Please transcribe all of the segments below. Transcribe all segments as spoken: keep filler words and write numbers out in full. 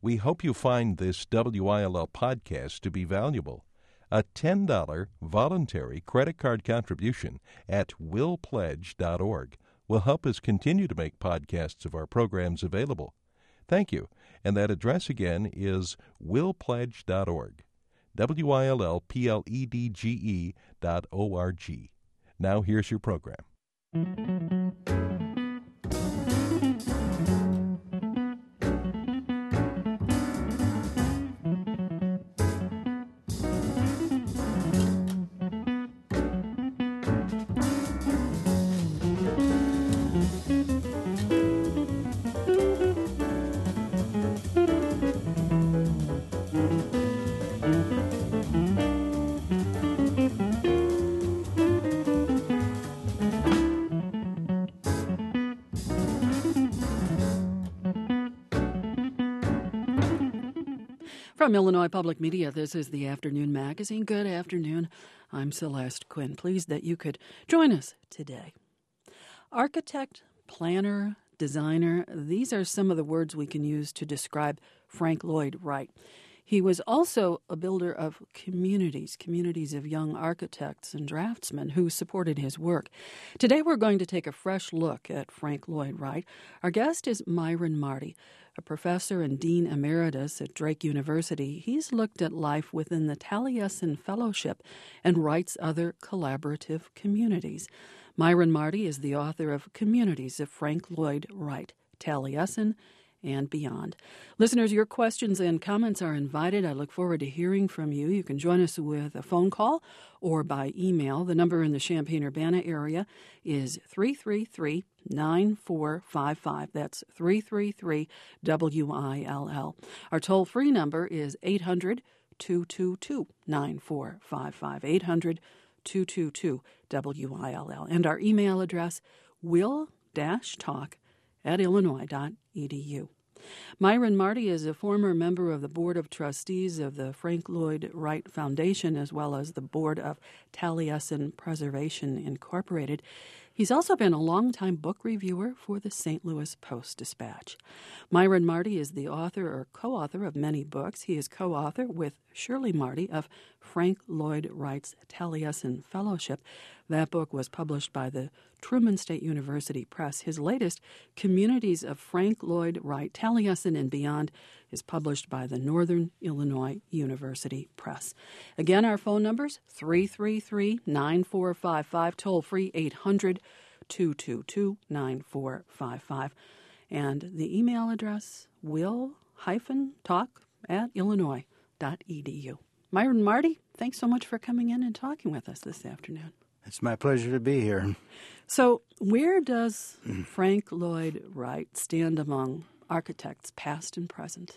We hope you find this W I L L podcast to be valuable. A ten dollars voluntary credit card contribution at will pledge dot org will help us continue to make podcasts of our programs available. Thank you. And that address again is will pledge dot org. W I L L P L E D G E dot O R G. Now here's your program. From Illinois Public Media, this is the Afternoon Magazine. Good afternoon. I'm Celeste Quinn. Pleased that you could join us today. Architect, planner, designer, these are some of the words we can use to describe Frank Lloyd Wright. He was also a builder of communities, communities of young architects and draftsmen who supported his work. Today we're going to take a fresh look at Frank Lloyd Wright. Our guest is Myron Marty, a professor and dean emeritus at Drake University. He's looked at life within the Taliesin Fellowship and Wright's other collaborative communities. Myron Marty is the author of Communities of Frank Lloyd Wright, Taliesin and Beyond. Listeners, your questions and comments are invited. I look forward to hearing from you. You can join us with a phone call or by email. The number in the Champaign-Urbana area is three three three, nine four five five. That's three three three W I L L. Our toll-free number is eight hundred, two two two, nine four five five, eight hundred, two two two W I L L. And our email address, will-talk at illinois dot e d u. Myron Marty is a former member of the Board of Trustees of the Frank Lloyd Wright Foundation as well as the Board of Taliesin Preservation Incorporated. He's also been a longtime book reviewer for the Saint Louis Post-Dispatch. Myron Marty is the author or co-author of many books. He is co-author with Shirley Marty of Frank Lloyd Wright's Taliesin Fellowship. That book was published by the Truman State University Press. His latest, Communities of Frank Lloyd Wright, Taliesin and Beyond, is published by the Northern Illinois University Press. Again, our phone numbers, three three three, nine four five five, toll-free eight hundred, two two two, nine four five five. And the email address, will-talk at illinois dot e d u. Myron Marty, thanks so much for coming in and talking with us this afternoon. It's my pleasure to be here. So where does Frank Lloyd Wright stand among architects past and present?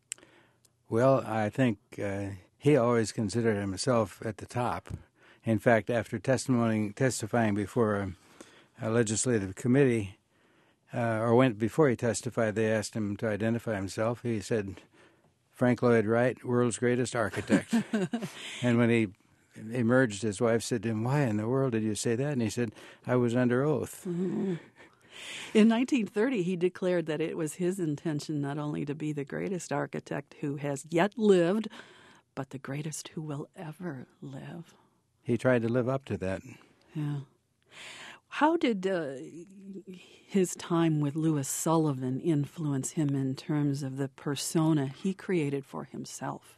Well, I think uh, he always considered himself at the top. In fact, after testimony, testifying before a, a legislative committee, uh, or went before he testified, they asked him to identify himself. He said, Frank Lloyd Wright, world's greatest architect. And when he emerged, his wife said to him, why in the world did you say that? And he said, I was under oath. Mm-hmm. In nineteen thirty, he declared that it was his intention not only to be the greatest architect who has yet lived, but the greatest who will ever live. He tried to live up to that. Yeah. How did uh, his time with Louis Sullivan influence him in terms of the persona he created for himself?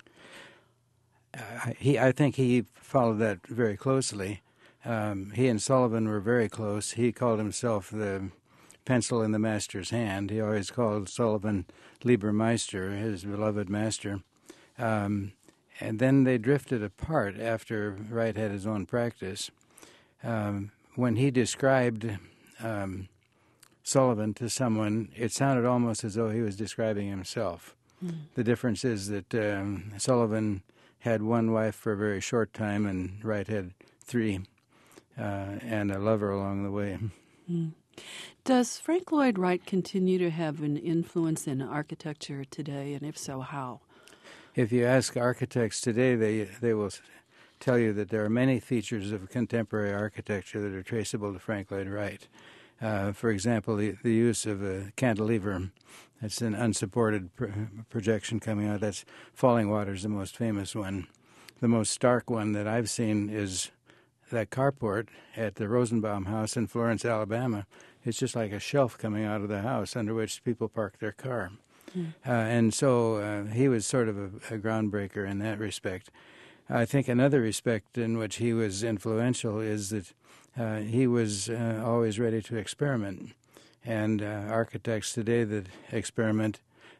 Uh, he, I think he followed that very closely. Um, he and Sullivan were very close. He called himself the pencil in the master's hand. He always called Sullivan Liebermeister, his beloved master. Um, and then they drifted apart after Wright had his own practice. Um, when he described um, Sullivan to someone, it sounded almost as though he was describing himself. Mm. The difference is that um, Sullivan had one wife for a very short time, and Wright had three, uh, and a lover along the way. Mm. Does Frank Lloyd Wright continue to have an influence in architecture today, and if so, how? If you ask architects today, they they will tell you that there are many features of contemporary architecture that are traceable to Frank Lloyd Wright. Uh, for example, the, the use of a cantilever. That's an unsupported pr- projection coming out. That's Falling Water is the most famous one. The most stark one that I've seen is that carport at the Rosenbaum House in Florence, Alabama. It's just like a shelf coming out of the house under which people park their car. Mm. Uh, and so uh, he was sort of a, a groundbreaker in that respect. I think another respect in which he was influential is that uh, he was uh, always ready to experiment. And uh, architects today that experiment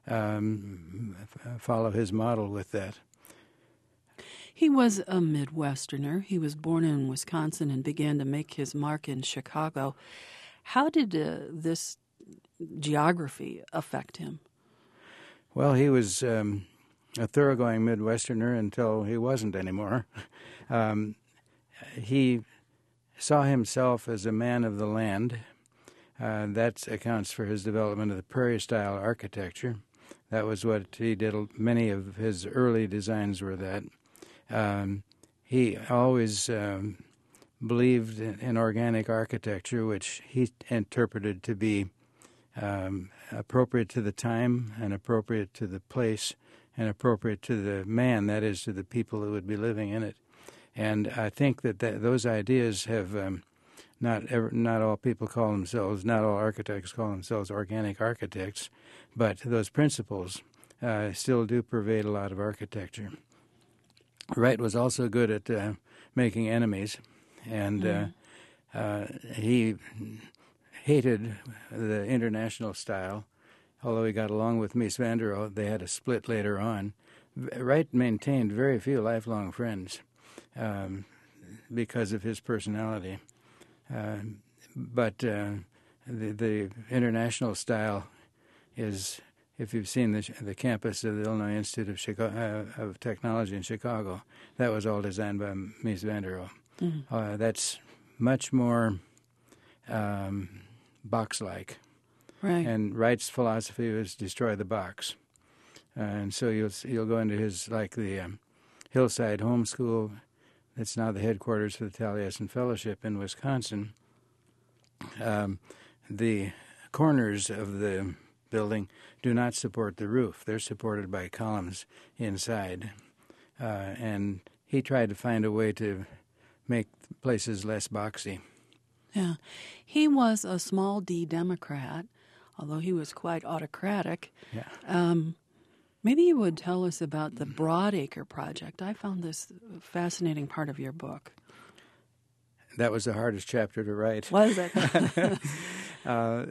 um, f- follow his model with that. He was a Midwesterner. He was born in Wisconsin and began to make his mark in Chicago. How did uh, this geography affect him? Well, he was um, a thoroughgoing Midwesterner until he wasn't anymore. um, he saw himself as a man of the land. Uh, that accounts for his development of the prairie-style architecture. That was what he did. Many of his early designs were that. Um, he always um, believed in, in organic architecture, which he interpreted to be um, appropriate to the time and appropriate to the place and appropriate to the man, that is, to the people who would be living in it. And I think that, that those ideas have... Um, Not ever, not all people call themselves, not all architects call themselves organic architects, but those principles uh, still do pervade a lot of architecture. Wright was also good at uh, making enemies, and mm. uh, uh, he hated the international style. Although he got along with Mies van der Rohe, they had a split later on. Wright maintained very few lifelong friends um, because of his personality. Uh, but uh, the, the international style is, if you've seen the, the campus of the Illinois Institute of, Chicago, uh, of Technology in Chicago, that was all designed by Mies van der Rohe. Mm-hmm. Uh, that's much more um, box-like. Right. And Wright's philosophy was destroy the box. Uh, and so you'll you'll go into his, like the um, Hillside Home School. That's now the headquarters for the Taliesin Fellowship in Wisconsin. Um, the corners of the building do not support the roof. They're supported by columns inside. Uh, and he tried to find a way to make places less boxy. Yeah. He was a small D Democrat, although he was quite autocratic. Yeah. Um, Maybe you would tell us about the Broadacre Project. I found this a fascinating part of your book. That was the hardest chapter to write. Was it? uh,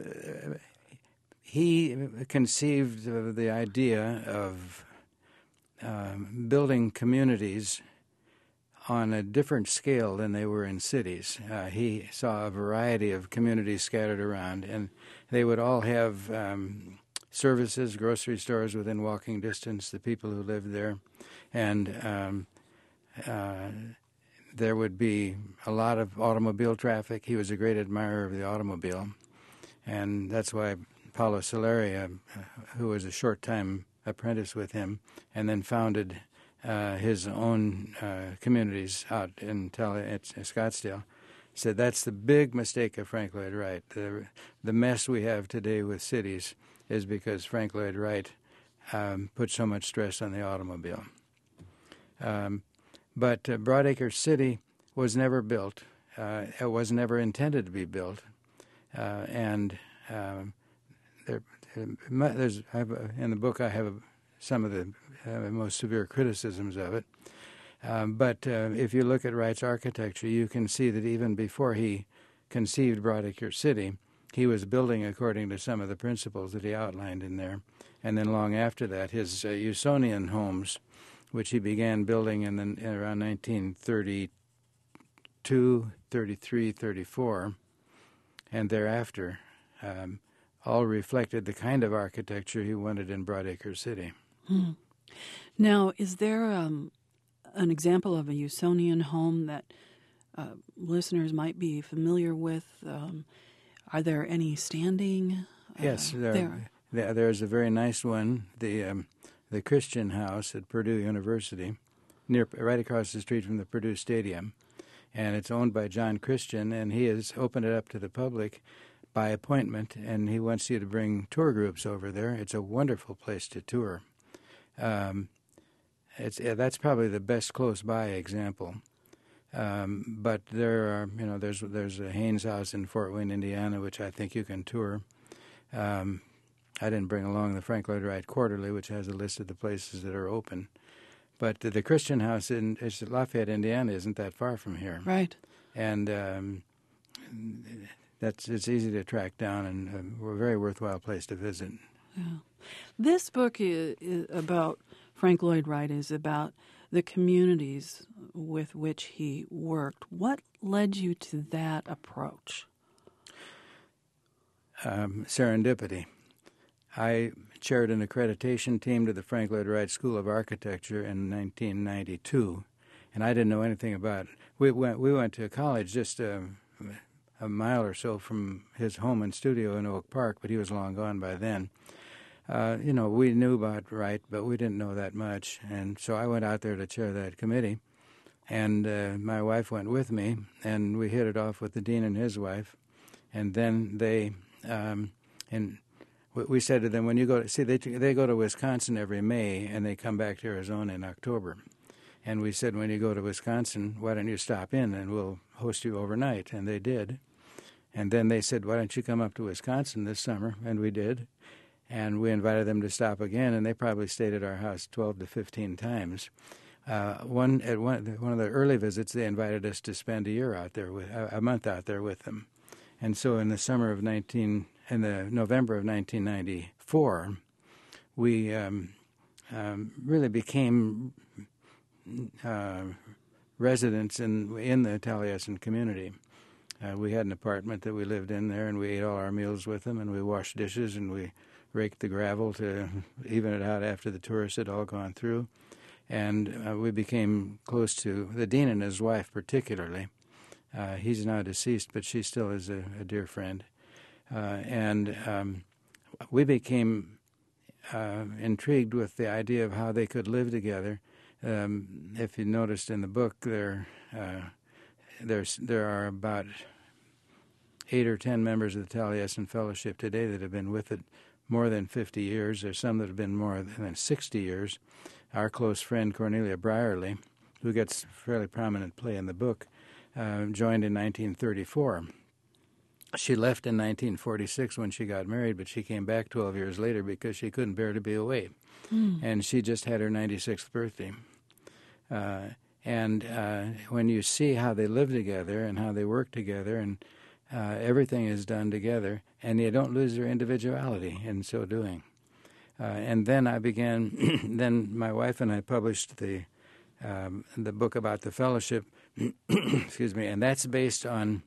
he conceived of the idea of um, building communities on a different scale than they were in cities. Uh, he saw a variety of communities scattered around, and they would all have... Um, services, grocery stores within walking distance, the people who lived there. And um, uh, there would be a lot of automobile traffic. He was a great admirer of the automobile. And that's why Paolo Soleri, uh, who was a short-time apprentice with him, and then founded uh, his own uh, communities out in Tel- at Scottsdale, said that's the big mistake of Frank Lloyd Wright. The, the mess we have today with cities is because Frank Lloyd Wright um, put so much stress on the automobile. Um, but uh, Broadacre City was never built. Uh, it was never intended to be built. Uh, and um, there, there's I have a, in the book I have a, some of the uh, most severe criticisms of it. Um, but uh, if you look at Wright's architecture, you can see that even before he conceived Broadacre City, he was building according to some of the principles that he outlined in there. And then long after that, his uh, Usonian homes, which he began building in, the, in around nineteen thirty-two, thirty-three, thirty-four, and thereafter, um, all reflected the kind of architecture he wanted in Broadacre City. Hmm. Now, is there um, an example of a Usonian home that uh, listeners might be familiar with? Um, Are there any standing? Uh, yes, there, there. there. There's a very nice one, the um, the Christian House at Purdue University, near right across the street from the Purdue Stadium, and it's owned by John Christian, and he has opened it up to the public by appointment, and he wants you to bring tour groups over there. It's a wonderful place to tour. Um, it's yeah, that's probably the best close-by example. Um, but there are, you know, there's there's a Haynes House in Fort Wayne, Indiana, which I think you can tour. Um, I didn't bring along the Frank Lloyd Wright Quarterly, which has a list of the places that are open. But the, the Christian House in it's Lafayette, Indiana, isn't that far from here. Right. And um, that's it's easy to track down, and a very worthwhile place to visit. Yeah. This book is, is about Frank Lloyd Wright is about the communities with which he worked. What led you to that approach? Um, serendipity. I chaired an accreditation team to the Frank Lloyd Wright School of Architecture in nineteen ninety-two, and I didn't know anything about it. We went, we went to college just a, a mile or so from his home and studio in Oak Park, but he was long gone by then. Uh, you know, we knew about Wright, but we didn't know that much, and so I went out there to chair that committee, and uh, my wife went with me, and we hit it off with the dean and his wife, and then they, um, and we said to them, when you go to, see, they they go to Wisconsin every May, and they come back to Arizona in October. And we said, when you go to Wisconsin, why don't you stop in, and we'll host you overnight. And they did. And then they said, why don't you come up to Wisconsin this summer? And we did. And we invited them to stop again, and they probably stayed at our house twelve to fifteen times. Uh, one at one, one of the early visits, they invited us to spend a year out there, with, a, a month out there with them. And so in the summer of nineteen... in the November of nineteen ninety-four, we um, um, really became uh, residents in in the Taliesin community. Uh, we had an apartment that we lived in there, and we ate all our meals with them, and we washed dishes, and we raked the gravel to even it out after the tourists had all gone through. And uh, we became close to the dean and his wife particularly. Uh, he's now deceased, but she still is a, a dear friend. Uh, and um, we became uh, intrigued with the idea of how they could live together. Um, if you noticed in the book, there, uh, there's, there are about eight or ten members of the Taliesin Fellowship today that have been with it more than fifty years. There's some that have been more than sixty years. Our close friend Cornelia Brierly, who gets fairly prominent play in the book, uh, joined in nineteen thirty-four. She left in nineteen forty-six when she got married, but she came back twelve years later because she couldn't bear to be away. Mm. And she just had her ninety-sixth birthday. Uh, and uh, when you see how they live together and how they work together and uh, everything is done together, and you don't lose your individuality in so doing. Uh, and then I began, then my wife and I published the, um, the book about the fellowship, excuse me, and that's based on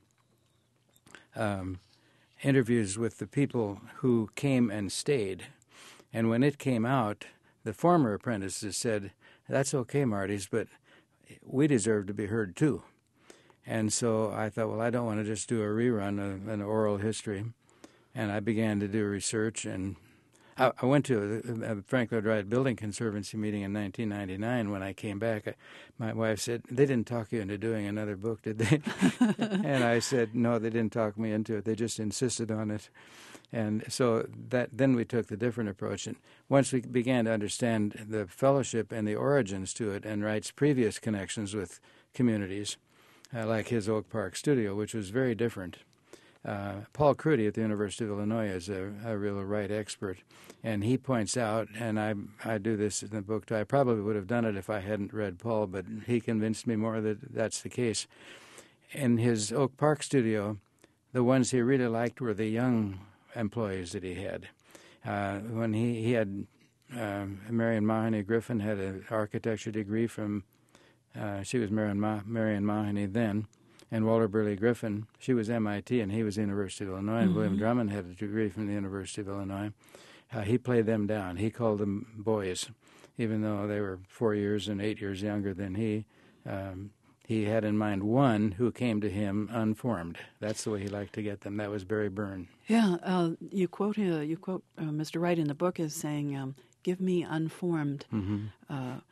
Um, interviews with the people who came and stayed. And when it came out, the former apprentices said, that's okay, Marty's, but we deserve to be heard too. And so I thought, well, I don't want to just do a rerun of an oral history. And I began to do research, and I, I went to a, a Frank Lloyd Wright Building Conservancy meeting in nineteen ninety-nine. When I came back, I, my wife said, they didn't talk you into doing another book, did they? And I said, no, they didn't talk me into it. They just insisted on it. And so that then we took the different approach. And once we began to understand the fellowship and the origins to it and Wright's previous connections with communities, uh, like his Oak Park studio, which was very different. Uh, Paul Crudy at the University of Illinois is a, a real Wright expert, and he points out, and I I do this in the book too. I probably would have done it if I hadn't read Paul, but he convinced me more that that's the case. In his Oak Park studio, the ones he really liked were the young employees that he had. Uh, when he, he had, uh, Marion Mahoney Griffin had an architecture degree from, uh, she was Marion, Ma- Marion Mahoney then, and Walter Burley Griffin, she was M I T and he was the University of Illinois, and mm-hmm. William Drummond had a degree from the University of Illinois. Uh, he played them down. He called them boys, even though they were four years and eight years younger than he. Um, he had in mind one who came to him unformed. That's the way he liked to get them. That was Barry Byrne. Yeah, uh, you quote uh, you quote uh, Mister Wright in the book as saying, um, "Give me unformed." Mm-hmm. Uh,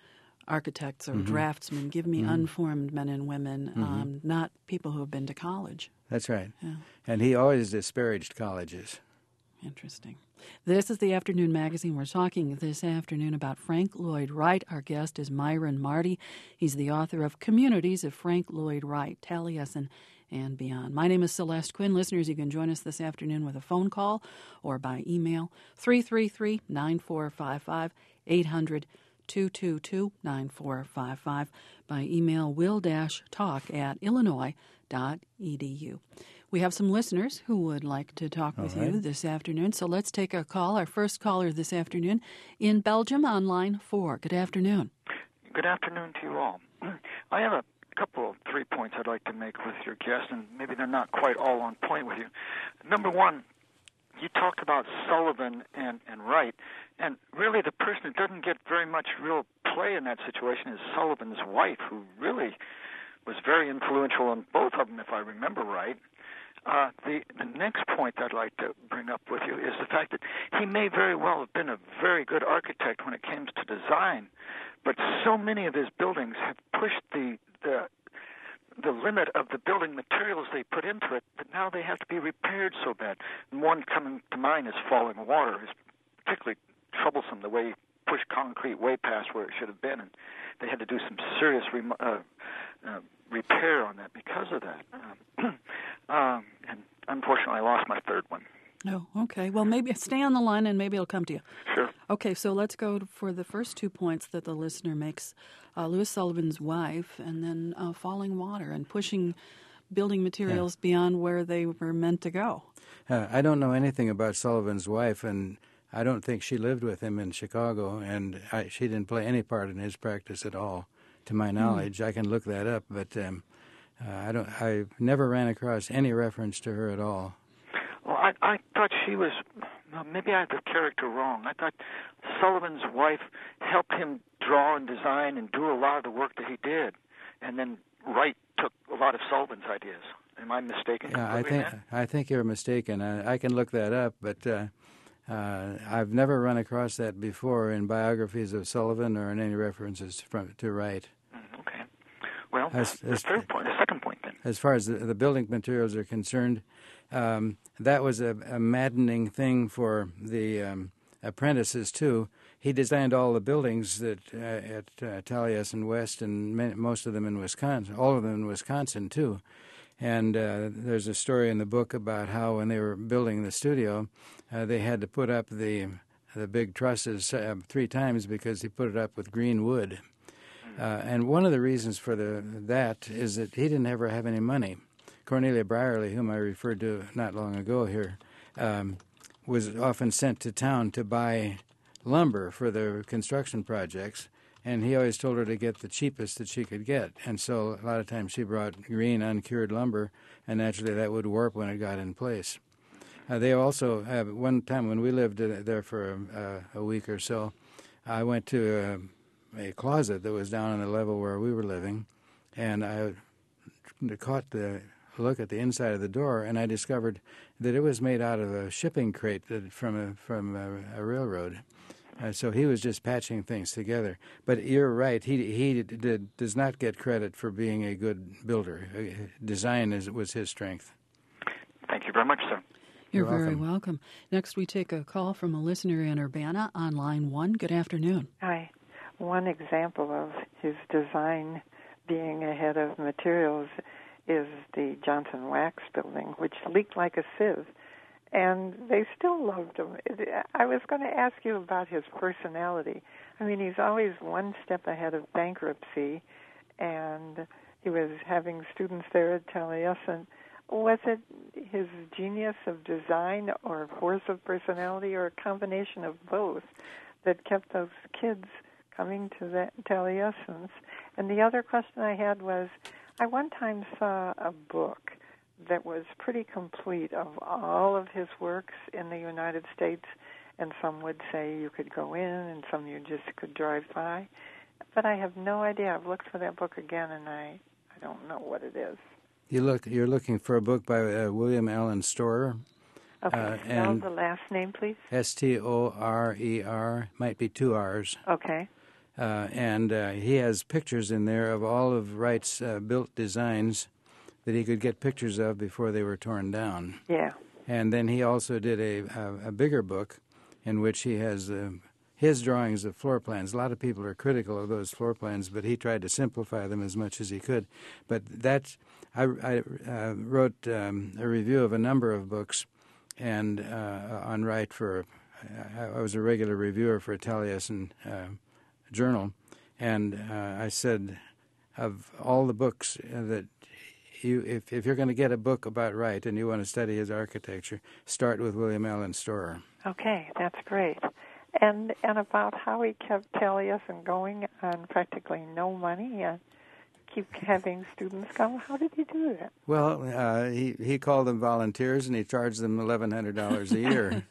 architects or mm-hmm. draftsmen. Give me mm-hmm. unformed men and women, mm-hmm. um, not people who have been to college. That's right. Yeah. And he always disparaged colleges. Interesting. This is the Afternoon Magazine. We're talking this afternoon about Frank Lloyd Wright. Our guest is Myron Marty. He's the author of Communities of Frank Lloyd Wright, Taliesin and Beyond. My name is Celeste Quinn. Listeners, you can join us this afternoon with a phone call or by email, three three three, nine four five five, eight hundred, two two two, nine four five five. By email, will-talk at illinois dot e d u. We have some listeners who would like to talk with right. you this afternoon, so let's take a call. Our first caller this afternoon in Belgium on line four. Good afternoon. Good afternoon to you all. I have a couple of three points I'd like to make with your guest, and maybe they're not quite all on point with you. Number one, you talked about Sullivan and, and Wright, and really the person who doesn't get very much real play in that situation is Sullivan's wife, who really was very influential on both of them, if I remember right. Uh, the, the next point I'd like to bring up with you is the fact that he may very well have been a very good architect when it comes to design, but so many of his buildings have pushed the, the the limit of the building materials they put into it that now they have to be repaired so bad. And one coming to mind is Falling Water. It's particularly troublesome the way he pushed concrete way past where it should have been, and they had to do some serious rem- uh, uh, repair on that because of that. Um, um, and unfortunately, I lost my third one. Oh, okay. Well, maybe stay on the line and maybe it'll come to you. Sure. Okay, so let's go for the first two points that the listener makes. Uh, Louis Sullivan's wife and then uh, Falling Water and pushing building materials yeah. beyond where they were meant to go. Uh, I don't know anything about Sullivan's wife, and I don't think she lived with him in Chicago, and I, she didn't play any part in his practice at all, to my knowledge. Mm. I can look that up, but um, uh, I don't. I never ran across any reference to her at all. Well, I, I thought she was, well, maybe I have the character wrong. I thought Sullivan's wife helped him draw and design and do a lot of the work that he did, and then Wright took a lot of Sullivan's ideas. Am I mistaken? Yeah, I think I think you're mistaken. I, I can look that up, but uh, uh, I've never run across that before in biographies of Sullivan or in any references from, to Wright. Mm, okay. Well, as, the as, third point, the second point then. As far as the, the building materials are concerned, um, that was a, a maddening thing for the um, apprentices too. He designed all the buildings that uh, at uh, Taliesin West, and many, most of them in Wisconsin, all of them in Wisconsin too. And uh, there's a story in the book about how when they were building the studio, uh, they had to put up the the big trusses uh, three times because he put it up with green wood. Uh, and one of the reasons for the that is that he didn't ever have any money. Cornelia Brierly, whom I referred to not long ago here, um, was often sent to town to buy lumber for their construction projects, and he always told her to get the cheapest that she could get. And so a lot of times she brought green, uncured lumber, and naturally that would warp when it got in place. Uh, they also have, one time when we lived there for uh, a week or so, I went to uh, a closet that was down on the level where we were living, and I caught the look at the inside of the door, and I discovered that it was made out of a shipping crate that, from a, from a, a railroad. Uh, so he was just patching things together. But you're right; he he did, does not get credit for being a good builder. Uh, design is, was his strength. Thank you very much, sir. You're, You're very welcome. welcome. Next, we take a call from a listener in Urbana on line one. Good afternoon. Hi. One example of his design being ahead of materials is the Johnson Wax building, which leaked like a sieve, and they still loved him. I was going to ask you about his personality. I mean, he's always one step ahead of bankruptcy, and he was having students there at Taliesin. Was it his genius of design or force of personality or a combination of both that kept those kids coming to the Taliesin's? And the other question I had was, I one time saw a book that was pretty complete of all of his works in the United States, and some would say you could go in and some you just could drive by. But I have no idea. I've looked for that book again, and I, I don't know what it is. You look, you're looking for a book by uh, William Allen Storer. Okay, uh, spell and the last name, please. S T O R E R, might be two R's. Okay. Uh, and uh, he has pictures in there of all of Wright's uh, built designs that he could get pictures of before they were torn down. Yeah. And then he also did a, a, a bigger book in which he has uh, his drawings of floor plans. A lot of people are critical of those floor plans, but he tried to simplify them as much as he could. But that's, I, I uh, wrote um, a review of a number of books and uh, on Wright for, I, I was a regular reviewer for Taliesin uh, Journal, and uh, I said, of all the books that you, if, if you're going to get a book about Wright and you want to study his architecture, start with William Allen Storer. Okay, that's great. And and about how he kept Taliesin going on practically no money and keep having students come. How did he do that? Well, uh, he he called them volunteers and he charged them eleven hundred dollars a year.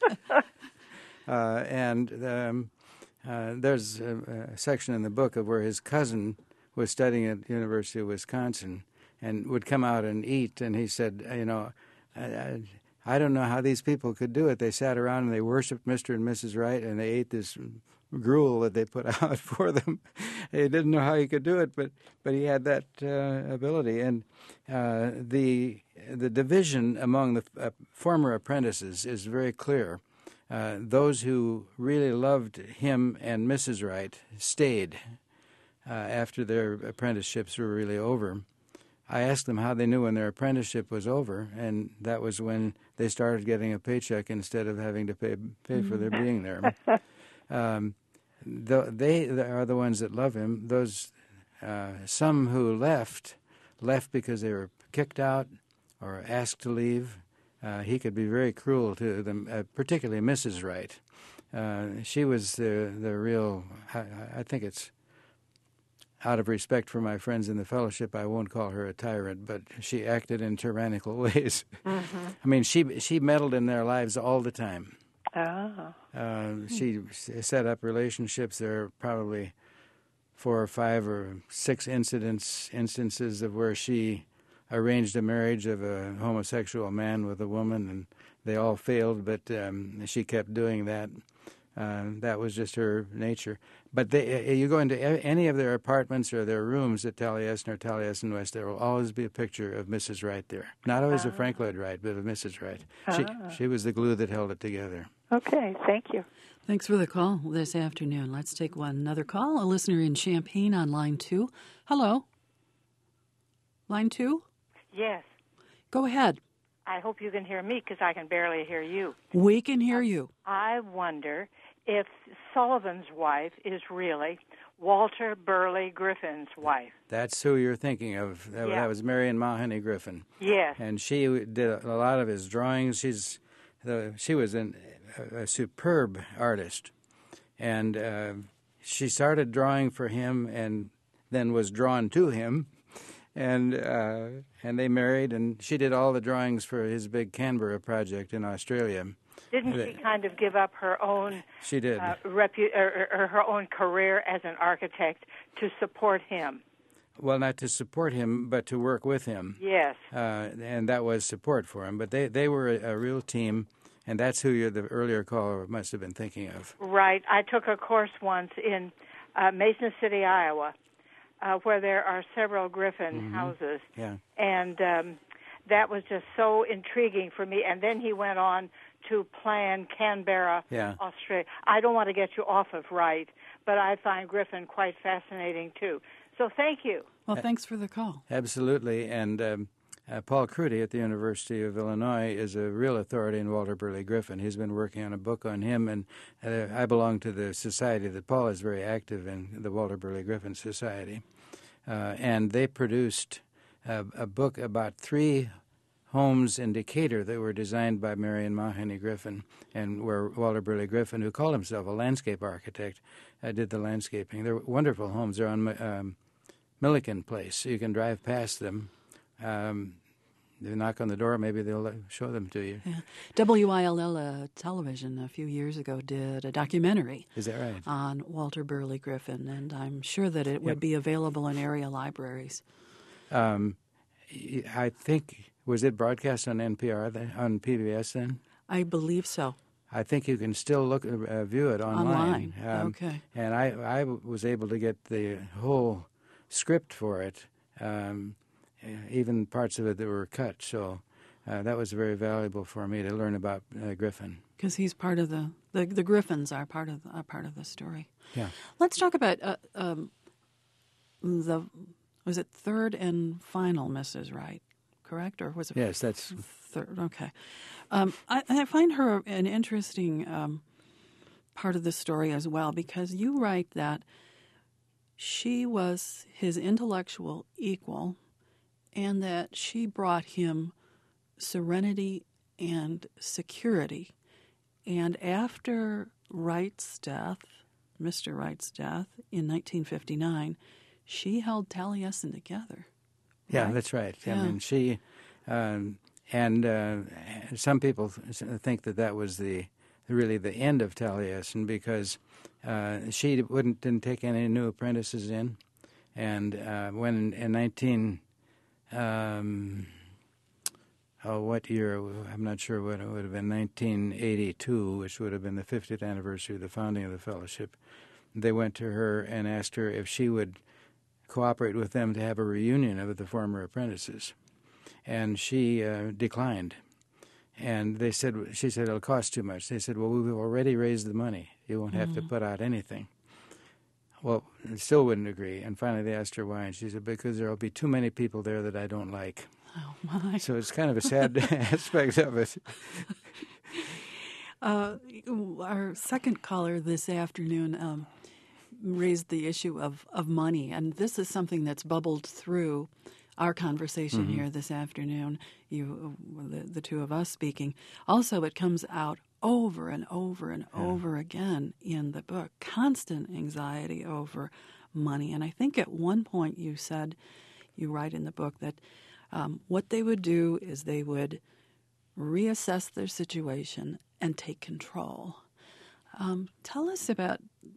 uh, and um, uh, there's a, a section in the book of where his cousin was studying at the University of Wisconsin and would come out and eat, and he said, you know, I, I, I don't know how these people could do it. They sat around and they worshipped Mister and Missus Wright, and they ate this gruel that they put out for them. He didn't know how he could do it, but but he had that uh, ability. And uh, the the division among the uh, former apprentices is very clear. Uh, those who really loved him and Missus Wright stayed uh, after their apprenticeships were really over. I asked them how they knew when their apprenticeship was over, and that was when they started getting a paycheck instead of having to pay pay for their being there. Um, the, they are the ones that love him. Those uh, some who left left because they were kicked out or asked to leave. Uh, he could be very cruel to them, uh, particularly Missus Wright. Uh, she was the the real. I, I think it's. Out of respect for my friends in the fellowship, I won't call her a tyrant, but she acted in tyrannical ways. Mm-hmm. I mean, she she meddled in their lives all the time. Ah. Uh, she set up relationships. There are probably four or five or six incidents instances of where she arranged a marriage of a homosexual man with a woman, and they all failed, but um, she kept doing that. Uh, that was just her nature. But they, you go into any of their apartments or their rooms at Taliesin or Taliesin West, there will always be a picture of Missus Wright there. Not always ah. of Frank Lloyd Wright, but of Missus Wright. Ah. She, she was the glue that held it together. Okay, thank you. Thanks for the call this afternoon. Let's take one another call. A listener in Champaign on line two. Hello? Line two? Yes. Go ahead. I hope you can hear me because I can barely hear you. We can hear you. I wonder if Sullivan's wife is really Walter Burley Griffin's wife. That's who you're thinking of. That, yeah. that was Marion Mahoney Griffin. Yes. And she did a lot of his drawings. She's the, she was an, a, a superb artist. And uh, she started drawing for him and then was drawn to him. And uh, and they married, and she did all the drawings for his big Canberra project in Australia. Didn't she kind of give up her own? She did. Uh, repu- or, or her own career as an architect to support him? Well, not to support him, but to work with him. Yes. Uh, and that was support for him. But they, they were a, a real team, and that's who you're, the earlier caller must have been thinking of. Right. I took a course once in uh, Mason City, Iowa, uh, where there are several Griffin mm-hmm. houses. Yeah. And um, that was just so intriguing for me. And then he went on to plan Canberra, yeah. Australia. I don't want to get you off of Wright, but I find Griffin quite fascinating, too. So thank you. Well, thanks for the call. Absolutely. And um, uh, Paul Crudy at the University of Illinois is a real authority in Walter Burley Griffin. He's been working on a book on him, and uh, I belong to the society that Paul is very active in, the Walter Burley Griffin Society. Uh, and they produced uh, a book about three homes in Decatur that were designed by Marion Mahoney Griffin, and where Walter Burley Griffin, who called himself a landscape architect, uh, did the landscaping. They're wonderful homes. They're on um, Milliken Place. You can drive past them. Um, you knock on the door, maybe they'll show them to you. Yeah. W I L L uh, Television a few years ago did a documentary. Is that right? On Walter Burley Griffin, and I'm sure that it yep. would be available in area libraries. Um, I think, was it broadcast on N P R, then, on P B S then? I believe so. I think you can still look uh, view it online. Online, um, okay. And I, I was able to get the whole script for it, um, even parts of it that were cut. So uh, that was very valuable for me to learn about uh, Griffin. Because he's part of the, the the Griffins are part of are part of the story. Yeah. Let's talk about uh, um, the was it third and final Missus Wright, correct, or was it? Yes, that's third. Okay. Um, I, I find her an interesting um, part of the story as well, because you write that she was his intellectual equal, and that she brought him serenity and security. And after Wright's death, Mister Wright's death in nineteen fifty-nine, she held Taliesin together. Yeah, right? that's right. Yeah. I mean, she, um, and uh, some people think that that was the really the end of Taliesin, because uh, she wouldn't didn't take any new apprentices in, and uh, when in nineteen, um, oh, what year? I'm not sure what it would have been. nineteen eighty-two, which would have been the fiftieth anniversary of the founding of the fellowship. They went to her and asked her if she would cooperate with them to have a reunion of the former apprentices, and she uh, declined. And they said, she said, it'll cost too much. They said, well, we've already raised the money. You won't have mm. to put out anything. Well, still wouldn't agree. And finally they asked her why, and she said, because there will be too many people there that I don't like. Oh, my. So it's kind of a sad aspect of it. Uh, our second caller this afternoon um, raised the issue of, of money, and this is something that's bubbled through our conversation mm-hmm. here this afternoon, you, the, the two of us speaking. Also, it comes out over and over and yeah. over again in the book, constant anxiety over money. And I think at one point you said, you write in the book, that um, what they would do is they would reassess their situation and take control. Um, tell us about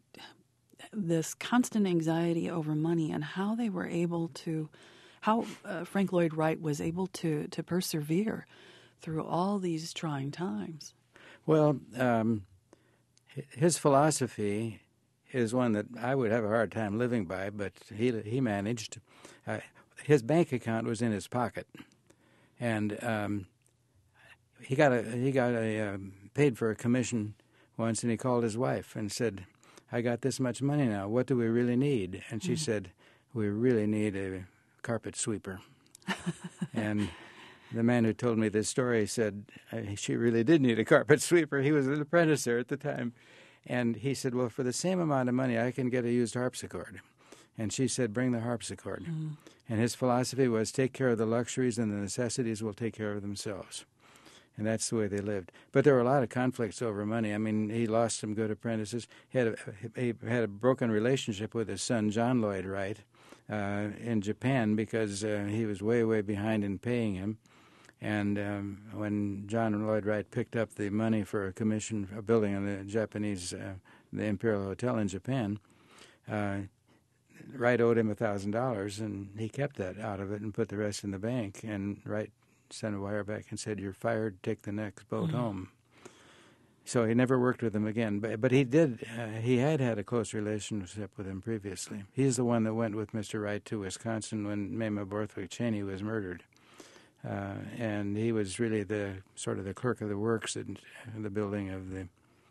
this constant anxiety over money and how they were able to, how uh, Frank Lloyd Wright was able to, to persevere through all these trying times. Well, um, his philosophy is one that I would have a hard time living by, but he he managed. Uh, his bank account was in his pocket, and um, he got a he got a um, paid for a commission once, and he called his wife and said, I got this much money now. What do we really need? And she mm. said, we really need a carpet sweeper. And the man who told me this story said she really did need a carpet sweeper. He was an apprentice there at the time. And he said, well, for the same amount of money, I can get a used harpsichord. And she said, bring the harpsichord. Mm. And his philosophy was, take care of the luxuries, and the necessities will take care of themselves. And that's the way they lived. But there were a lot of conflicts over money. I mean, he lost some good apprentices. He had a, he had a broken relationship with his son, John Lloyd Wright, uh, in Japan, because uh, he was way, way behind in paying him. And um, when John Lloyd Wright picked up the money for a commission, a building in the Japanese, uh, the Imperial Hotel in Japan, uh, Wright owed him one thousand dollars, and he kept that out of it and put the rest in the bank. And Wright sent a wire back and said, you're fired, take the next boat mm-hmm. home. So he never worked with him again. But, but he did, uh, he had had a close relationship with him previously. He's the one that went with Mister Wright to Wisconsin when Mamah Borthwick Cheney was murdered. Uh, and he was really the sort of the clerk of the works in, in the building of the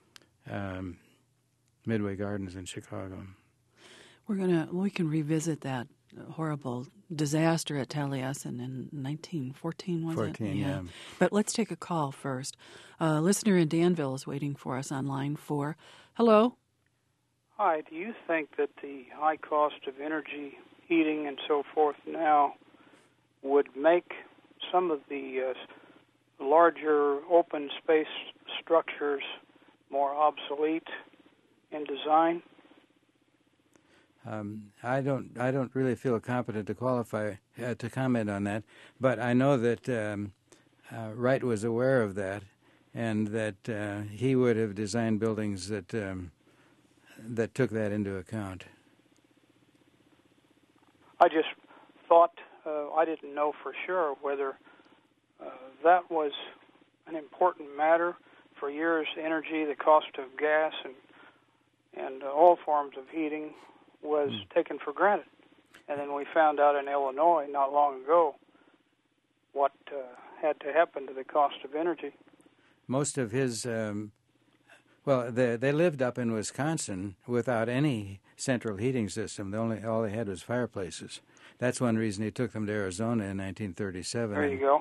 um, Midway Gardens in Chicago. We're gonna we can revisit that horrible disaster at Taliesin in nineteen fourteen, was fourteen, it? Yeah. yeah. But let's take a call first. A listener in Danville is waiting for us on line four. Hello. Hi. Do you think that the high cost of energy, heating, and so forth now would make some of the uh, larger open space structures more obsolete in design? Um, I don't. I don't really feel competent to qualify uh, to comment on that. But I know that um, uh, Wright was aware of that, and that uh, he would have designed buildings that um, that took that into account. I just thought uh, I didn't know for sure whether uh, that was an important matter for years, energy, the cost of gas, and and uh, all forms of heating was mm. taken for granted. And then we found out in Illinois not long ago what uh, had to happen to the cost of energy. Most of his, um, well, they, they lived up in Wisconsin without any central heating system. The only all they had was fireplaces. That's one reason he took them to Arizona in nineteen thirty-seven. There you go.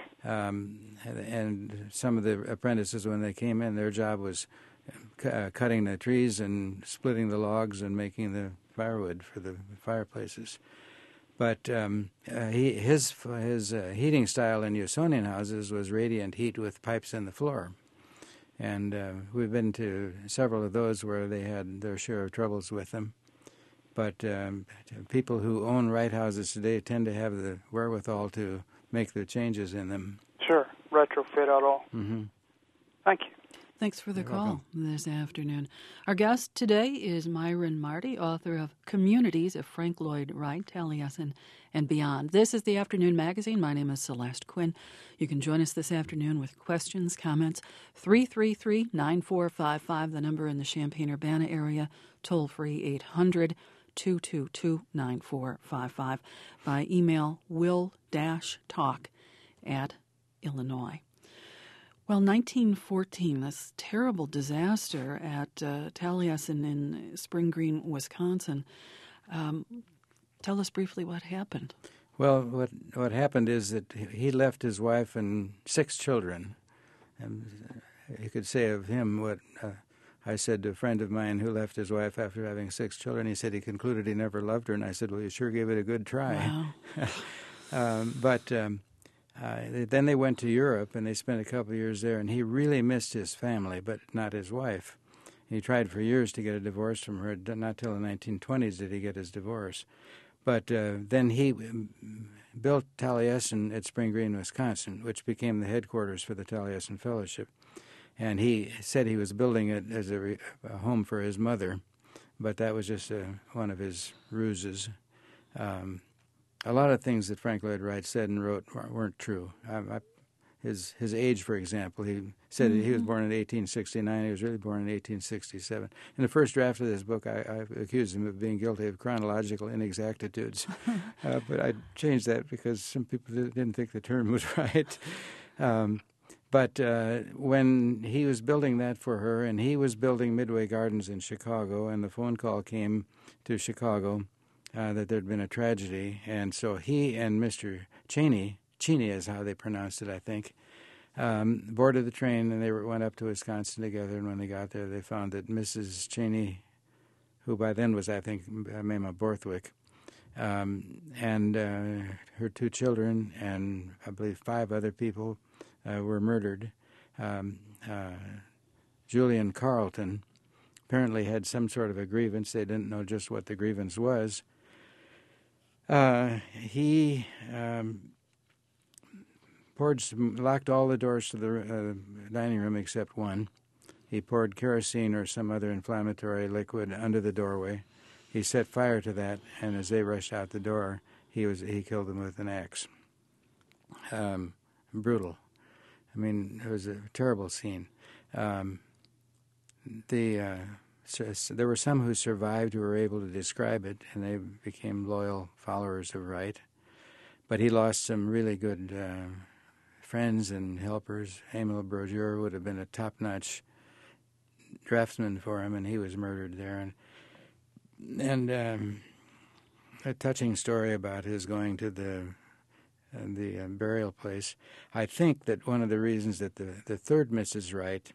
Um, and some of the apprentices, when they came in, their job was uh, cutting the trees and splitting the logs and making the firewood for the fireplaces. But um, uh, he, his his uh, heating style in Usonian houses was radiant heat with pipes in the floor. And uh, we've been to several of those where they had their share of troubles with them. But um, people who own right houses today tend to have the wherewithal to make the changes in them. Sure, retrofit out all. Mm-hmm. Thank you. Thanks for the You're call welcome. This afternoon. Our guest today is Myron Marty, author of Communities of Frank Lloyd Wright, Taliesin, and Beyond. This is the Afternoon Magazine. My name is Celeste Quinn. You can join us this afternoon with questions, comments, three three three, nine four five five, the number in the Champaign-Urbana area, toll-free eight hundred, two two two, nine four five five, by email will-talk at Illinois. Well, nineteen fourteen, this terrible disaster at uh, Taliesin in Spring Green, Wisconsin. Um, tell us briefly what happened. Well, what what happened is that he left his wife and six children. And you could say of him what uh, I said to a friend of mine who left his wife after having six children. He said he concluded he never loved her, and I said, well, you sure gave it a good try. Wow. um, but... Um, Uh, then they went to Europe, and they spent a couple of years there, and he really missed his family, but not his wife. He tried for years to get a divorce from her. Not till the nineteen twenties did he get his divorce. But uh, then he built Taliesin at Spring Green, Wisconsin, which became the headquarters for the Taliesin Fellowship. And he said he was building it as a, re- a home for his mother, but that was just uh, one of his ruses. Um, A lot of things that Frank Lloyd Wright said and wrote weren't true. I, I, his his age, for example, he said mm-hmm. that he was born in eighteen sixty-nine. He was really born in eighteen sixty-seven. In the first draft of this book, I, I accused him of being guilty of chronological inexactitudes. uh, but I changed that because some people didn't think the term was right. Um, but uh, when he was building that for her, and he was building Midway Gardens in Chicago, and the phone call came to Chicago Uh, that there'd been a tragedy, and so he and Mister Cheney, Cheney is how they pronounced it, I think, um, boarded the train, and they were, went up to Wisconsin together, and when they got there, they found that Missus Cheney, who by then was, I think, Mama Borthwick, um, and uh, her two children, and I believe five other people uh, were murdered. Um, uh, Julian Carlton apparently had some sort of a grievance. They didn't know just what the grievance was. Uh, he um, poured some, locked all the doors to the uh, dining room except one. He poured kerosene or some other inflammatory liquid under the doorway. He set fire to that, and as they rushed out the door, he was he killed them with an axe. Um, brutal. I mean, it was a terrible scene. Um, the uh, So, so there were some who survived who were able to describe it, and they became loyal followers of Wright. But he lost some really good uh, friends and helpers. Emil Brodeur would have been a top-notch draftsman for him, and he was murdered there. And, and um, a touching story about his going to the uh, the uh, burial place. I think that one of the reasons that the, the third Missus Wright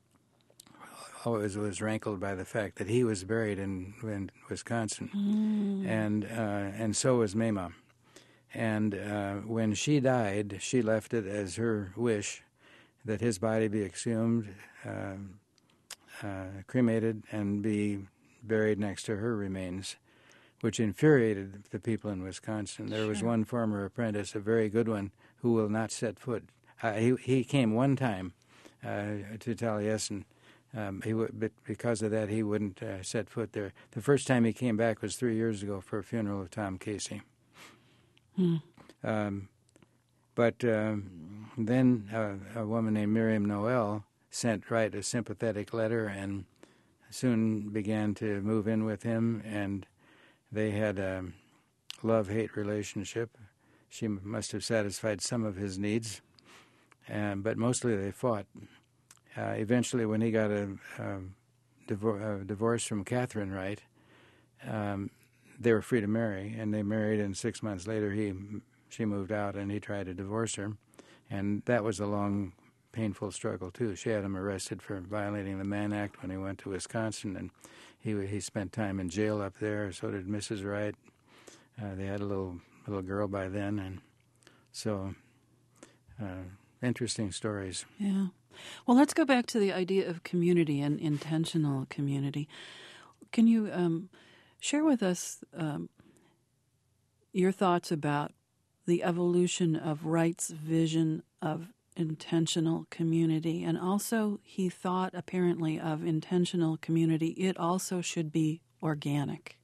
always was rankled by the fact that he was buried in, in Wisconsin, mm. and uh, and so was Mama. And uh, when she died, she left it as her wish that his body be exhumed, uh, uh, cremated, and be buried next to her remains, which infuriated the people in Wisconsin. There sure. was one former apprentice, a very good one, who will not set foot. Uh, he he came one time uh, to Taliesin. Um, he w- but because of that, he wouldn't uh, set foot there. The first time he came back was three years ago for a funeral of Tom Casey. Hmm. Um, but um, then uh, a woman named Miriam Noel sent Wright a sympathetic letter and soon began to move in with him, and they had a love-hate relationship. She must have satisfied some of his needs, and, but mostly they fought. Uh, eventually, when he got a, a, divor- a divorce from Catherine Wright, um, they were free to marry, and they married, and six months later he she moved out, and he tried to divorce her. And that was a long, painful struggle, too. She had him arrested for violating the Mann Act when he went to Wisconsin, and he he spent time in jail up there. So did Missus Wright. Uh, they had a little little girl by then, and so uh, interesting stories. Yeah. Well, let's go back to the idea of community and intentional community. Can you um, share with us um, your thoughts about the evolution of Wright's vision of intentional community? And also, he thought apparently of intentional community, it also should be organic.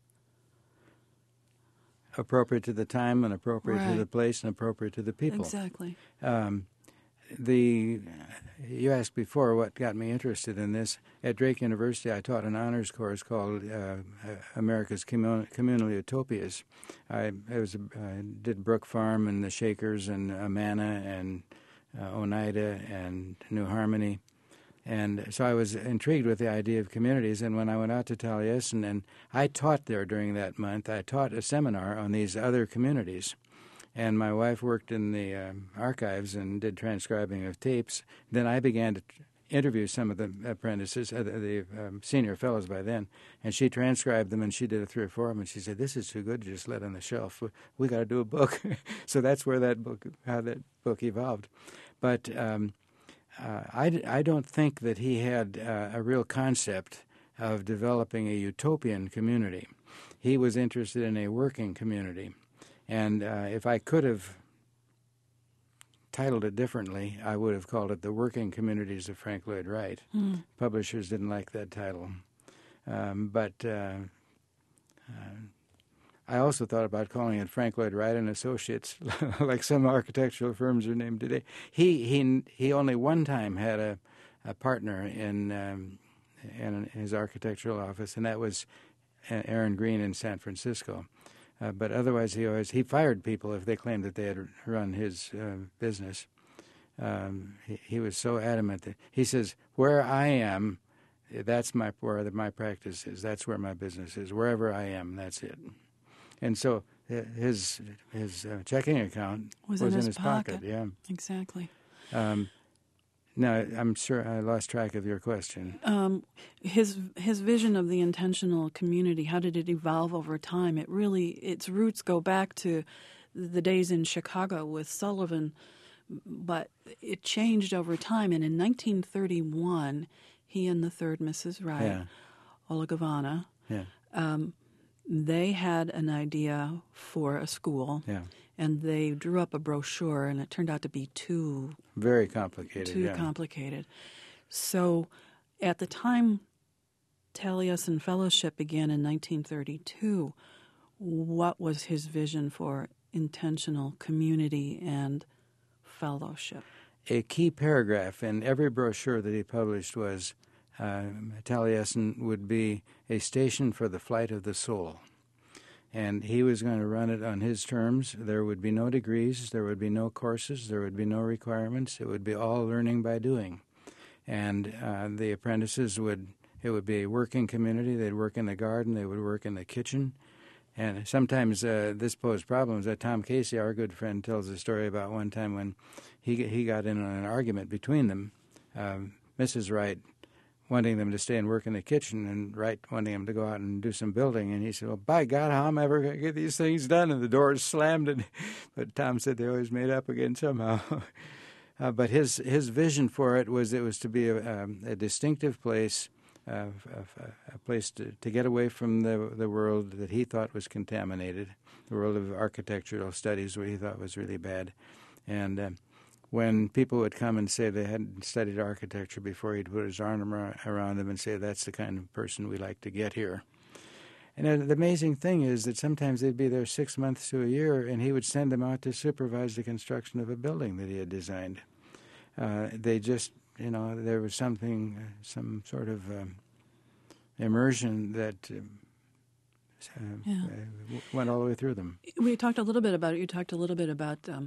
Appropriate to the time and appropriate Right. to the place and appropriate to the people. Exactly. Um, the you asked before what got me interested in this. At Drake University, I taught an honors course called uh, America's Commun- Communal Utopias. I, I was I did Brook Farm and the Shakers and Amana and uh, Oneida and New Harmony. And so I was intrigued with the idea of communities. And when I went out to Taliesin, and I taught there during that month, I taught a seminar on these other communities. And my wife worked in the uh, archives and did transcribing of tapes. Then I began to interview some of the apprentices, uh, the, the um, senior fellows by then, and she transcribed them, and she did a three or four of them, and she said, "This is too good to just let on the shelf. We, we got to do a book." So that's where that book, how that book evolved. But um, uh, I, I don't think that he had uh, a real concept of developing a utopian community. He was interested in a working community. And uh, if I could have titled it differently, I would have called it The Working Communities of Frank Lloyd Wright. Mm. Publishers didn't like that title. Um, but uh, uh, I also thought about calling it Frank Lloyd Wright and Associates, like some architectural firms are named today. He he he only one time had a, a partner in, um, in his architectural office, and that was Aaron Green in San Francisco. Uh, but otherwise, he always he fired people if they claimed that they had run his uh, business. Um, he, he was so adamant that he says, "Where I am, that's my where my practice is. That's where my business is. Wherever I am, that's it." And so his his uh, checking account was, was in, in his, his pocket. pocket. Yeah, exactly. Um, No, I'm sure I lost track of your question. Um, his his vision of the intentional community, how did it evolve over time? It really, its roots go back to the days in Chicago with Sullivan, but it changed over time. And in nineteen thirty-one, he and the third Missus Wright, Yeah. Olagavana, Yeah. um, they had an idea for a school. Yeah. And they drew up a brochure, and it turned out to be too very complicated. Too yeah. complicated. So, at the time Taliesin Fellowship began in nineteen thirty-two, what was his vision for intentional community and fellowship? A key paragraph in every brochure that he published was uh, Taliesin would be a station for the flight of the soul. And he was going to run it on his terms. There would be no degrees. There would be no courses. There would be no requirements. It would be all learning by doing. And uh, the apprentices would, it would be a working community. They'd work in the garden. They would work in the kitchen. And sometimes uh, this posed problems. Uh, Tom Casey, our good friend, tells a story about one time when he he got in on an argument between them. Um, Missus Wright wanting them to stay and work in the kitchen, and Wright wanting them to go out and do some building. And he said, "Well, by God, how am I ever going to get these things done?" And the doors slammed. And, but Tom said they always made up again somehow. uh, but his his vision for it was it was to be a, um, a distinctive place, uh, a, a place to, to get away from the the world that he thought was contaminated, the world of architectural studies where he thought was really bad. And uh, when people would come and say they hadn't studied architecture before, he'd put his arm around them and say, "That's the kind of person we like to get here." And the amazing thing is that sometimes they'd be there six months to a year, and he would send them out to supervise the construction of a building that he had designed. Uh, they just you know, there was something, uh, some sort of um, immersion that um, uh, Yeah. uh, went all the way through them. We talked a little bit about it. You talked a little bit about um,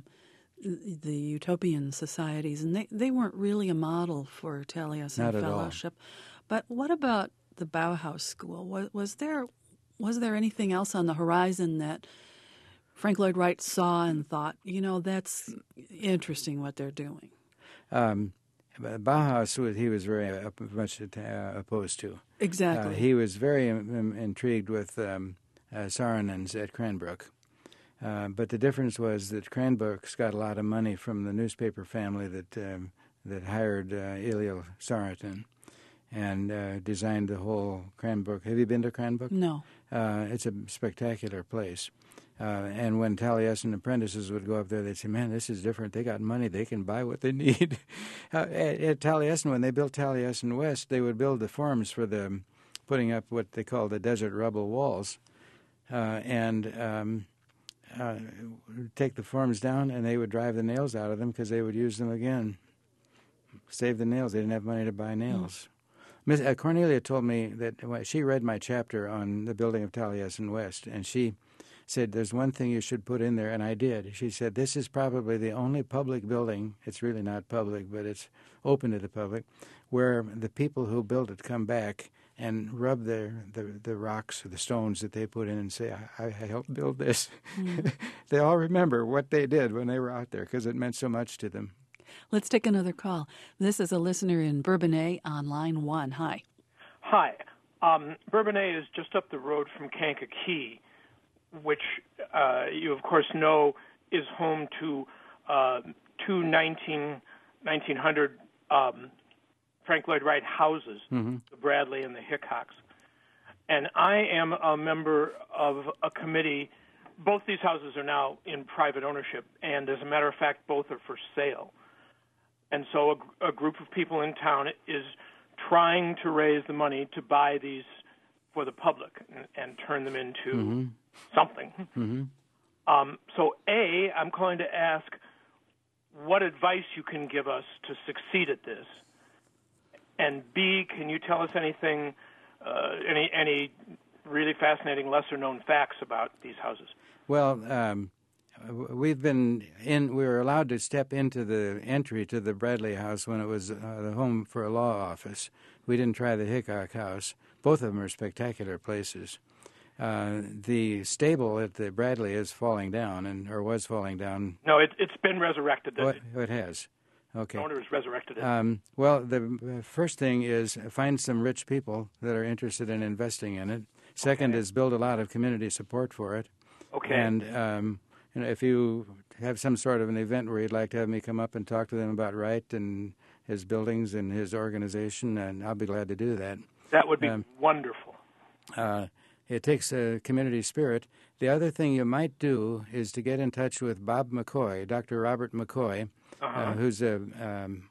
the utopian societies, and they, they weren't really a model for Taliesin Not at all. Fellowship. But what about the Bauhaus School? Was, was there was there anything else on the horizon that Frank Lloyd Wright saw and thought, you know, that's interesting what they're doing? Um, Bauhaus, was, he was very uh, much uh, opposed to. Exactly. Uh, he was very um, intrigued with um, uh, Saarinen's at Cranbrook. Uh, but the difference was that Cranbrook's got a lot of money from the newspaper family that um, that hired uh, Eliel Saarinen and uh, designed the whole Cranbrook. Have you been to Cranbrook? No. Uh, it's a spectacular place. Uh, and when Taliesin apprentices would go up there, they'd say, man, this is different. They got money. They can buy what they need. uh, at, at Taliesin, when they built Taliesin West, they would build the forms for the putting up what they call the desert rubble walls. Uh, and um, uh, take the forms down, and they would drive the nails out of them because they would use them again. Save the nails. They didn't have money to buy nails. Mm. Miss uh, Cornelia told me that well, she read my chapter on the building of Taliesin West, and she said, there's one thing you should put in there, and I did. She said, this is probably the only public building, it's really not public, but it's open to the public, where the people who built it come back and rub their, the, the rocks or the stones that they put in and say, I, I helped build this. Mm. They all remember what they did when they were out there because it meant so much to them. Let's take another call. This is a listener in Bourbonnais on line one. Hi. Hi. Um, Bourbonnais is just up the road from Kankakee, which uh, you, of course, know is home to uh, two nineteen, nineteen hundred um, Frank Lloyd Wright houses, mm-hmm. the Bradley and the Hickox. And I am a member of a committee. Both these houses are now in private ownership, and as a matter of fact, both are for sale. And so a, a group of people in town is trying to raise the money to buy these for the public and, and turn them into mm-hmm. something. Mm-hmm. Um, so, A, I'm calling to ask what advice you can give us to succeed at this. And B, can you tell us anything, uh, any any really fascinating lesser-known facts about these houses? Well, um, we've been in. We were allowed to step into the entry to the Bradley house when it was uh, the home for a law office. We didn't try the Hickok house. Both of them are spectacular places. Uh, the stable at the Bradley is falling down, and or was falling down. No, it, it's been resurrected. Oh, it, it has. Okay. The owner has resurrected it. Um, well, the first thing is find some rich people that are interested in investing in it. Second okay. is build a lot of community support for it. Okay. And um, you know, if you have some sort of an event where you'd like to have me come up and talk to them about Wright and his buildings and his organization, and I'll be glad to do that. That would be um, wonderful. Uh, it takes a community spirit. The other thing you might do is to get in touch with Bob McCoy, Doctor Robert McCoy, uh-huh. uh, who's a, um,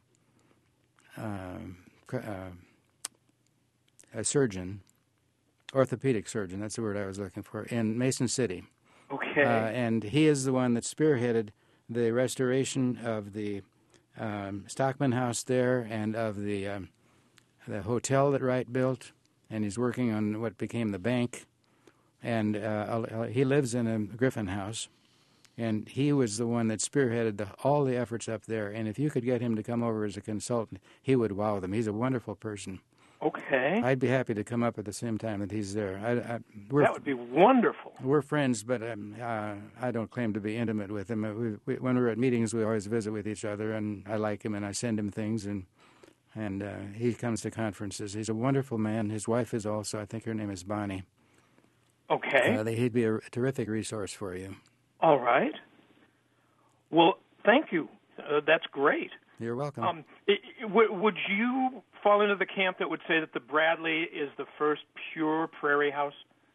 uh, uh, a surgeon, orthopedic surgeon, that's the word I was looking for, in Mason City. Okay. Uh, and he is the one that spearheaded the restoration of the um, Stockman House there and of the um, the hotel that Wright built, and he's working on what became the bank. And uh, he lives in a Griffin house, and he was the one that spearheaded the, all the efforts up there. And if you could get him to come over as a consultant, he would wow them. He's a wonderful person. Okay. I'd be happy to come up at the same time that he's there. I, I, we're, that would be wonderful. We're friends, but um, uh, I don't claim to be intimate with him. We, we, when we're at meetings, we always visit with each other, and I like him, and I send him things, and and uh, he comes to conferences. He's a wonderful man. His wife is also, I think her name is Bonnie. Okay. Uh, he'd be a terrific resource for you. All right. Well, thank you. Uh, that's great. You're welcome. Um, it, it, w- would you fall into the camp that would say that the Bradley is the first pure prairie house?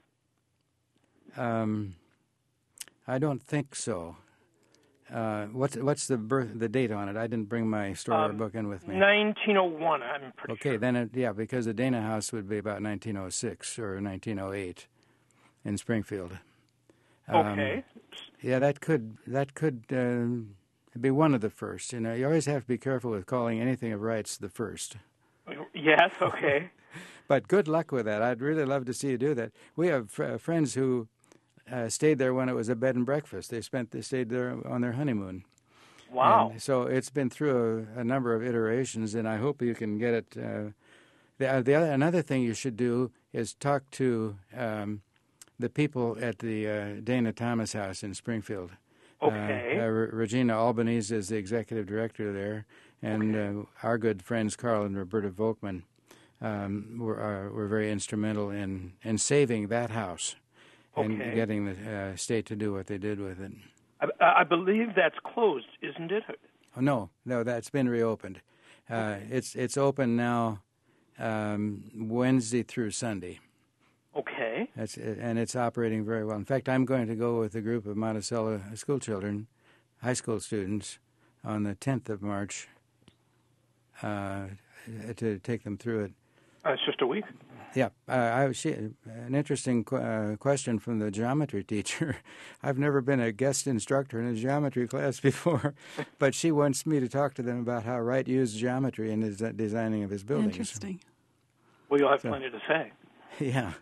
Um, I don't think so. Uh, what's what's the birth, the date on it? I didn't bring my story um, book in with me. nineteen oh one, I'm pretty okay, sure. Okay, then it, yeah, because the Dana House would be about nineteen oh six or nineteen oh eight in Springfield. Um, okay. Yeah, that could that could uh, be one of the first. You know, you always have to be careful with calling anything of Wright's the first. Yes, okay. But good luck with that. I'd really love to see you do that. We have uh, friends who uh, stayed there when it was a bed and breakfast. They spent they stayed there on their honeymoon. Wow. And so it's been through a, a number of iterations, and I hope you can get it. Uh, the, uh, the other, another thing you should do is talk to um, the people at the uh, Dana Thomas House in Springfield. Okay. Uh, uh, Regina Albanese is the executive director there, and okay. uh, our good friends Carl and Roberta Volkman um, were are, were very instrumental in, in saving that house and okay. getting the uh, state to do what they did with it. I, I believe that's closed, isn't it? Oh, no, no, that's been reopened. Uh, okay. It's it's open now um, Wednesday through Sunday. Okay. That's it, and it's operating very well. In fact, I'm going to go with a group of Monticello school children, high school students, on the tenth of March uh, to take them through it. Uh, it's just a week. Yeah, uh, I she, an interesting qu- uh, question from the geometry teacher. I've never been a guest instructor in a geometry class before, but she wants me to talk to them about how Wright used geometry in his uh, designing of his buildings. Interesting. Well, you'll have So, plenty to say. Yeah.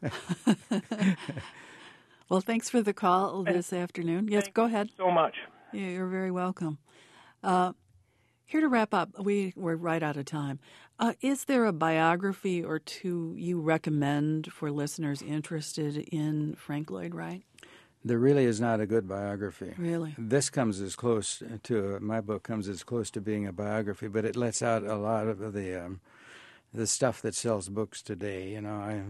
Well, thanks for the call this afternoon. Yes, Thank go ahead. you so much. Yeah, you're very welcome. Uh, here to wrap up, we, we're right out of time. Uh, is there a biography or two you recommend for listeners interested in Frank Lloyd Wright? There really is not a good biography. Really? This comes as close to, my book comes as close to being a biography, but it lets out a lot of the um, the stuff that sells books today. You know, I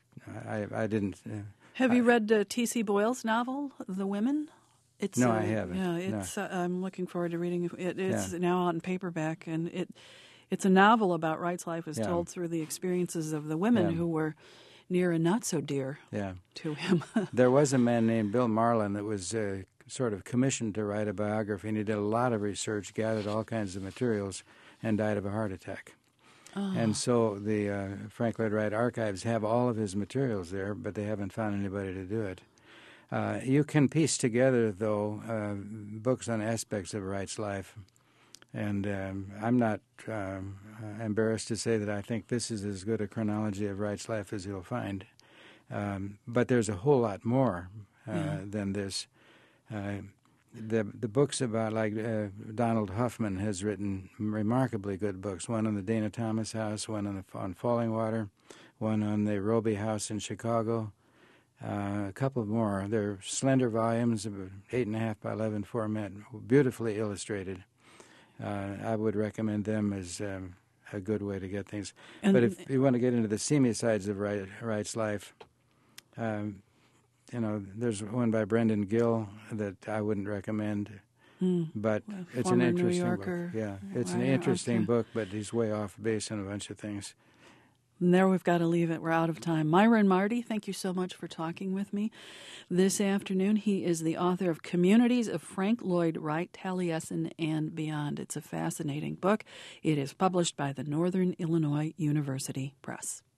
I, I didn't... Uh, Have you I, read uh, T C Boyle's novel, The Women? It's, no, uh, I haven't. Yeah, it's. No. Uh, I'm looking forward to reading it. It's Yeah. now out in paperback, and it it's a novel about Wright's life as Yeah. told through the experiences of the women Yeah. who were near and not so dear yeah. to him. There was a man named Bill Marlin that was uh, sort of commissioned to write a biography, and he did a lot of research, gathered all kinds of materials, and died of a heart attack. Oh. And so the uh, Frank Lloyd Wright archives have all of his materials there, but they haven't found anybody to do it. Uh, you can piece together, though, uh, books on aspects of Wright's life. And um, I'm not um, uh, embarrassed to say that I think this is as good a chronology of Wright's life as you'll find. Um, but there's a whole lot more uh, Yeah. than this. Uh, the the books about, like uh, Donald Huffman has written remarkably good books. One on the Dana Thomas House, one on the, on Fallingwater, one on the Roby House in Chicago. Uh, a couple more. They're slender volumes, about eight and a half by eleven format, beautifully illustrated. Uh, I would recommend them as um, a good way to get things. And but if you want to get into the seamy sides of Wright, Wright's life, um, you know, there's one by Brendan Gill that I wouldn't recommend. Mm. But Well, it's an former New interesting Yorker book. Yeah, it's an writer, interesting okay. book, but he's way off base on a bunch of things. And there we've got to leave it. We're out of time. Myron Marty, thank you so much for talking with me this afternoon. He is the author of Communities of Frank Lloyd Wright, Taliesin, and Beyond. It's a fascinating book. It is published by the Northern Illinois University Press.